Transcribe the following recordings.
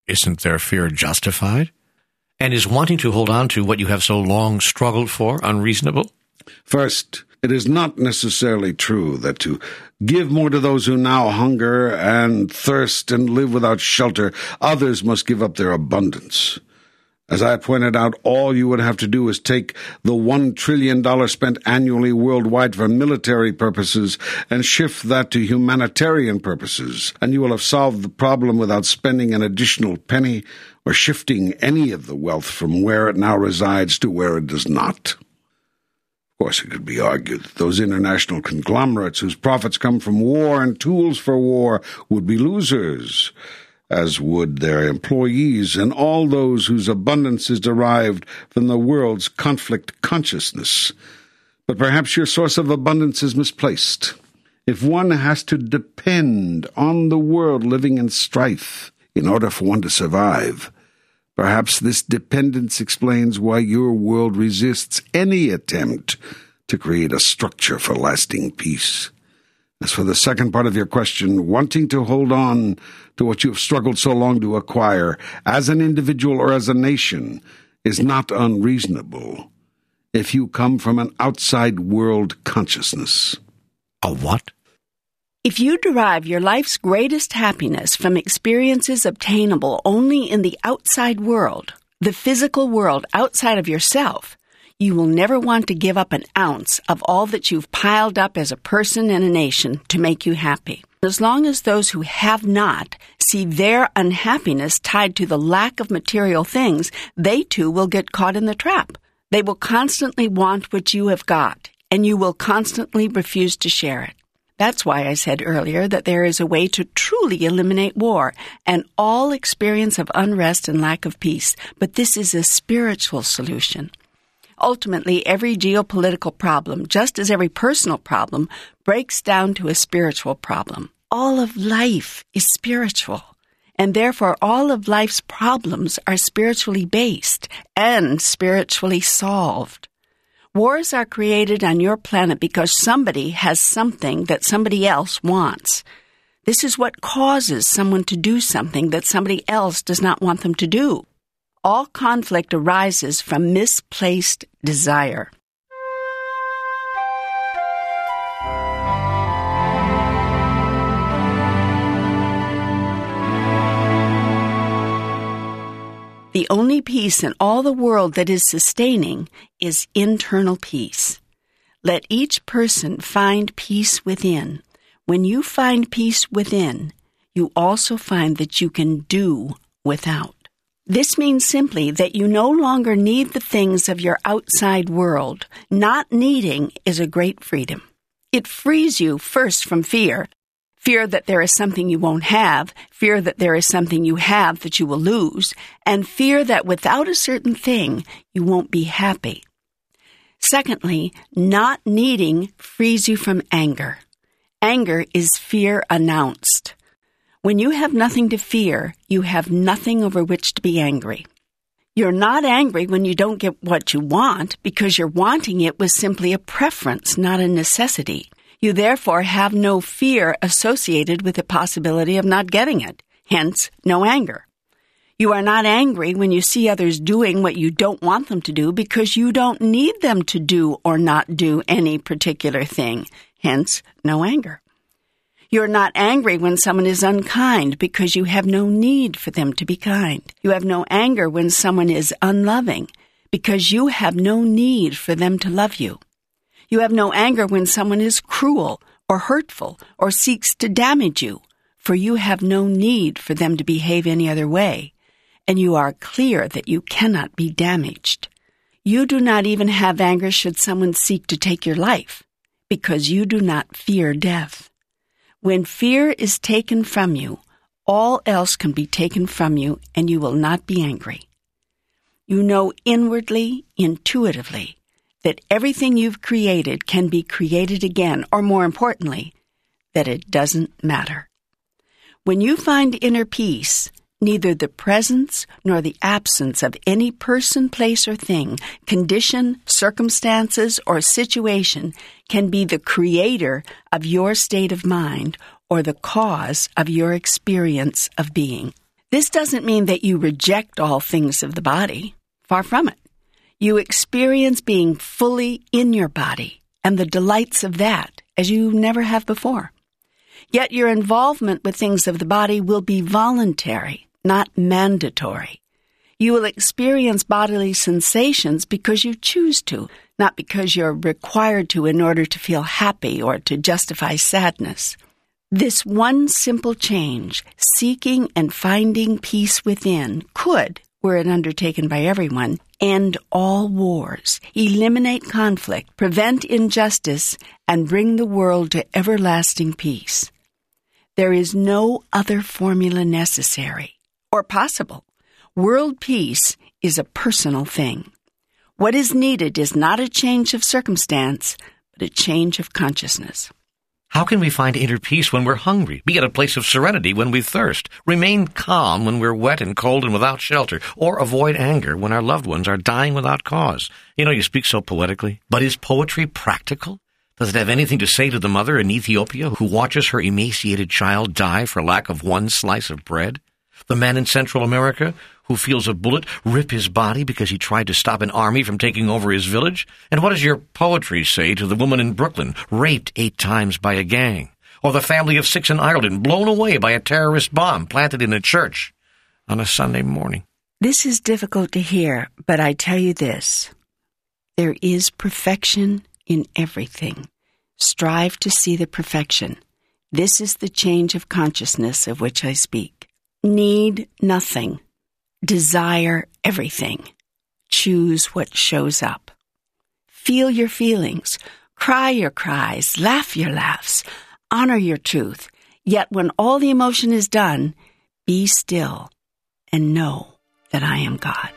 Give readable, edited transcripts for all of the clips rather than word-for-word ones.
isn't their fear justified? And is wanting to hold on to what you have so long struggled for unreasonable? First, it is not necessarily true that to give more to those who now hunger and thirst and live without shelter, others must give up their abundance. As I pointed out, all you would have to do is take the $1 trillion spent annually worldwide for military purposes and shift that to humanitarian purposes, and you will have solved the problem without spending an additional penny or shifting any of the wealth from where it now resides to where it does not. Of course, it could be argued that those international conglomerates whose profits come from war and tools for war would be losers, as would their employees and all those whose abundance is derived from the world's conflict consciousness. But perhaps your source of abundance is misplaced. If one has to depend on the world living in strife in order for one to survive, perhaps this dependence explains why your world resists any attempt to create a structure for lasting peace. As for the second part of your question, wanting to hold on to what you have struggled so long to acquire, as an individual or as a nation, is not unreasonable if you come from an outside world consciousness. A what? If you derive your life's greatest happiness from experiences obtainable only in the outside world, the physical world outside of yourself, you will never want to give up an ounce of all that you've piled up as a person and a nation to make you happy. As long as those who have not see their unhappiness tied to the lack of material things, they too will get caught in the trap. They will constantly want what you have got, and you will constantly refuse to share it. That's why I said earlier that there is a way to truly eliminate war and all experience of unrest and lack of peace, but this is a spiritual solution. Ultimately, every geopolitical problem, just as every personal problem, breaks down to a spiritual problem. All of life is spiritual, and therefore all of life's problems are spiritually based and spiritually solved. Wars are created on your planet because somebody has something that somebody else wants. This is what causes someone to do something that somebody else does not want them to do. All conflict arises from misplaced desire. The only peace in all the world that is sustaining is internal peace. Let each person find peace within. When you find peace within, you also find that you can do without. This means simply that you no longer need the things of your outside world. Not needing is a great freedom. It frees you first from fear. Fear that there is something you won't have, fear that there is something you have that you will lose, and fear that without a certain thing, you won't be happy. Secondly, not needing frees you from anger. Anger is fear announced. When you have nothing to fear, you have nothing over which to be angry. You're not angry when you don't get what you want because your wanting it was simply a preference, not a necessity. You therefore have no fear associated with the possibility of not getting it, hence no anger. You are not angry when you see others doing what you don't want them to do because you don't need them to do or not do any particular thing, hence no anger. You're not angry when someone is unkind because you have no need for them to be kind. You have no anger when someone is unloving because you have no need for them to love you. You have no anger when someone is cruel or hurtful or seeks to damage you, for you have no need for them to behave any other way, and you are clear that you cannot be damaged. You do not even have anger should someone seek to take your life, because you do not fear death. When fear is taken from you, all else can be taken from you, and you will not be angry. You know inwardly, intuitively, that everything you've created can be created again, or more importantly, that it doesn't matter. When you find inner peace, neither the presence nor the absence of any person, place, or thing, condition, circumstances, or situation can be the creator of your state of mind or the cause of your experience of being. This doesn't mean that you reject all things of the body. Far from it. You experience being fully in your body and the delights of that as you never have before. Yet your involvement with things of the body will be voluntary, not mandatory. You will experience bodily sensations because you choose to, not because you're required to in order to feel happy or to justify sadness. This one simple change, seeking and finding peace within, could, were it undertaken by everyone, end all wars, eliminate conflict, prevent injustice, and bring the world to everlasting peace. There is no other formula necessary or possible. World peace is a personal thing. What is needed is not a change of circumstance, but a change of consciousness. How can we find inner peace when we're hungry, be at a place of serenity when we thirst, remain calm when we're wet and cold and without shelter, or avoid anger when our loved ones are dying without cause? You speak so poetically. But is poetry practical? Does it have anything to say to the mother in Ethiopia who watches her emaciated child die for lack of one slice of bread? The man in Central America who feels a bullet rip his body because he tried to stop an army from taking over his village? And what does your poetry say to the woman in Brooklyn, raped 8 times by a gang? Or the family of 6 in Ireland, blown away by a terrorist bomb planted in a church on a Sunday morning? This is difficult to hear, but I tell you this. There is perfection in everything. Strive to see the perfection. This is the change of consciousness of which I speak. Need nothing. Desire everything. Choose what shows up. Feel your feelings. Cry your cries. Laugh your laughs. Honor your truth. Yet when all the emotion is done, be still and know that I am God.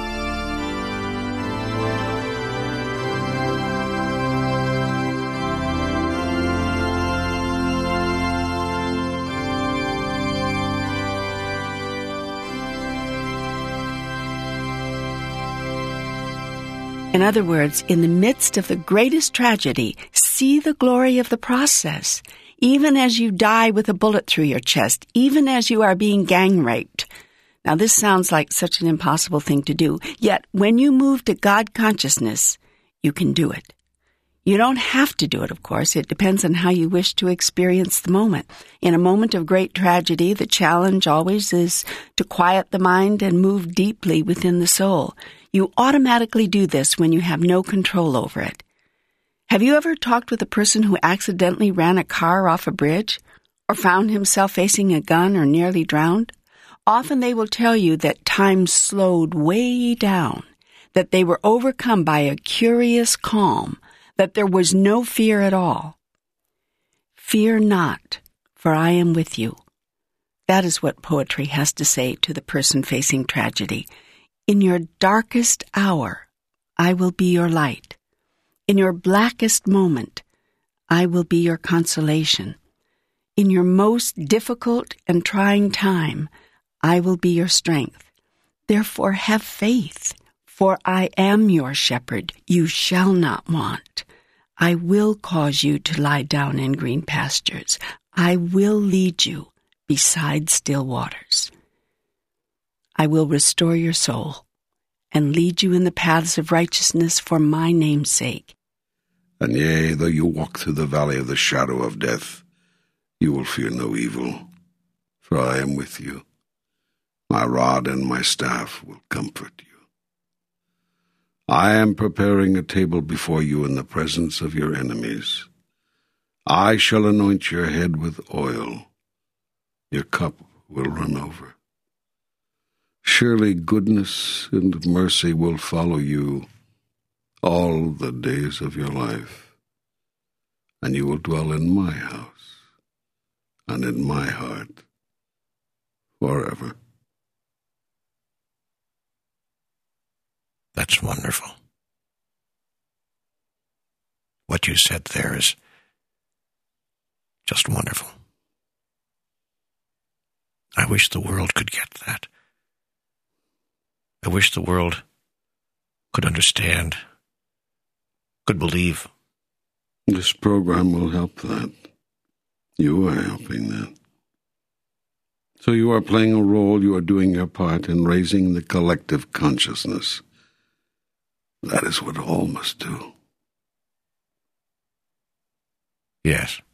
In other words, in the midst of the greatest tragedy, see the glory of the process. Even as you die with a bullet through your chest, even as you are being gang raped. Now, this sounds like such an impossible thing to do, yet when you move to God consciousness, you can do it. You don't have to do it, of course. It depends on how you wish to experience the moment. In a moment of great tragedy, the challenge always is to quiet the mind and move deeply within the soul. You automatically do this when you have no control over it. Have you ever talked with a person who accidentally ran a car off a bridge or found himself facing a gun or nearly drowned? Often they will tell you that time slowed way down, that they were overcome by a curious calm, that there was no fear at all. Fear not, for I am with you. That is what poetry has to say to the person facing tragedy. In your darkest hour, I will be your light. In your blackest moment, I will be your consolation. In your most difficult and trying time, I will be your strength. Therefore have faith, for I am your shepherd. You shall not want. I will cause you to lie down in green pastures. I will lead you beside still waters. I will restore your soul and lead you in the paths of righteousness for my name's sake. And yea, though you walk through the valley of the shadow of death, you will fear no evil, for I am with you. My rod and my staff will comfort you. I am preparing a table before you in the presence of your enemies. I shall anoint your head with oil. Your cup will run over. Surely goodness and mercy will follow you all the days of your life, and you will dwell in my house and in my heart forever. That's wonderful. What you said there is just wonderful. I wish the world could get that. I wish the world could understand, could believe. This program will help that. You are helping that. So you are playing a role, you are doing your part in raising the collective consciousness. That is what all must do. Yes.